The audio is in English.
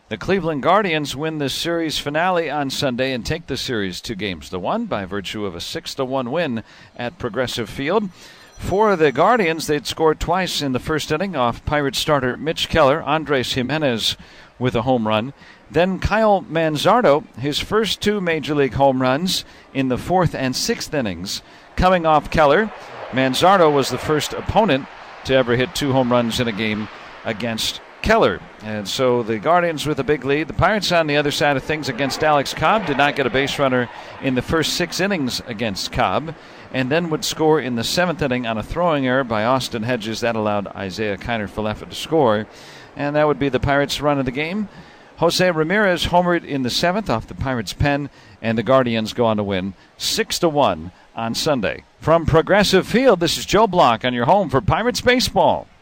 The Cleveland Guardians win the series finale on Sunday and take the series 2-1 by virtue of a 6-1 win at Progressive Field. For the Guardians, they'd scored twice in the first inning off Pirates starter Mitch Keller, Andres Jimenez with a home run. Then Kyle Manzardo, his first 2 Major League home runs in the 4th and 6th innings. Coming off Keller, Manzardo was the first opponent to ever hit 2 home runs in a game against Keller. And so the Guardians with a big lead. The Pirates on the other side of things against Alex Cobb did not get a base runner in the first 6 innings against Cobb, and then would score in the 7th inning on a throwing error by Austin Hedges. That allowed Isaiah Kiner-Falefa to score, and that would be the Pirates' run of the game. Jose Ramirez homered in the 7th off the Pirates' pen, and the Guardians go on to win 6-1 on Sunday. From Progressive Field, this is Joe Block on your home for Pirates baseball.